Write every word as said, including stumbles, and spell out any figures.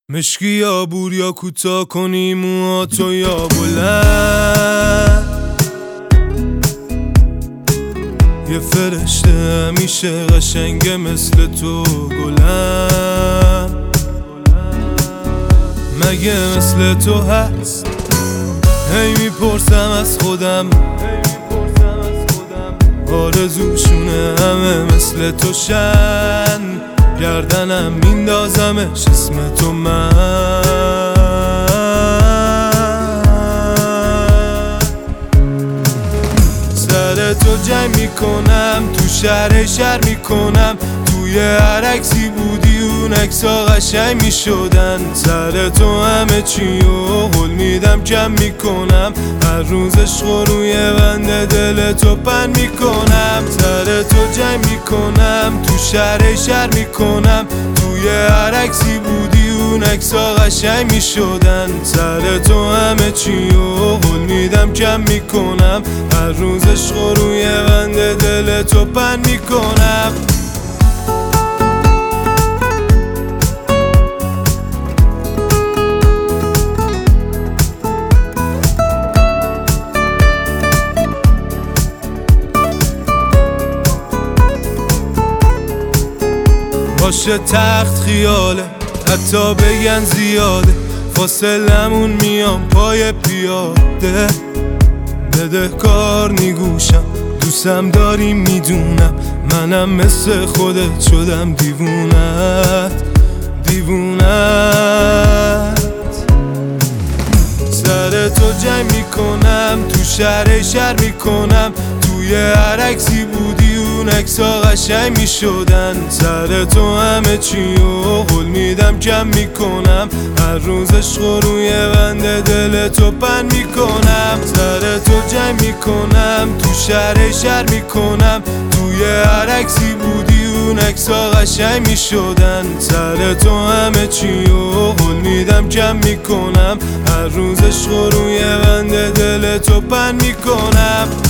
مشکی یا بور یا کوتاه کنی موهاتو یا بلند، یه فرشته همیشه قشنگه مثل تو گلم. مگه مثل تو هست؟ هی میپرسم از خودم، آرزوشونه همه مثل تو شن، گردنم میندازمش اسم تو من. سر تو جمع میکنم، تو شهر شهر میکنم، توی هر عکسی بودی اون عکسا قشنگ میشدن. سر تو همه چی و قول میدم کم میکنم، هر روز عشق روی بند دل تو پن میکنم. سر تو جمع میکنم، تو شهر شهر میکنم، توی هر عکسی بودی اون عکسا قشنگ میشدن. سر تو همه چی و قول میدم کم میکنم، هر روز عشق روی بند دل تو پن میکنم. باشه تخت خیاله، حتی بگن زیاده، فاصلمون میام پای پیاده. بدهکار نیگوشم، دوستم داری میدونم، منم مثل خودت شدم دیوونت دیوونت. سر تو جمع میکنم، تو شهر شهر میکنم، توی هر عکسی بودی اون عکسا قشنگ میشدن. سر تو همه چی و قول میدم کم میکنم، هر روز عشق روی بند دل تو پن میکنم. سر تو جمع میکنم، تو شهر شهر میکنم، توی هر عکسی بودی اون عکسا قشنگ میشدن. سر تو همه چی و قول میدم کم میکنم، هر روز عشق روی بند دل تو پن میکنم.